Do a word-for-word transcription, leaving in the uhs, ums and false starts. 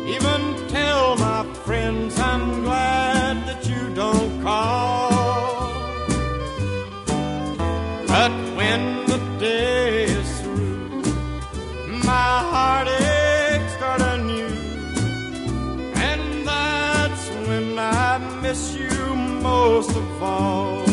even tell my friends I'm glad that you don't call. But when the day is through, my heartache start anew, and that's when I miss you most of all.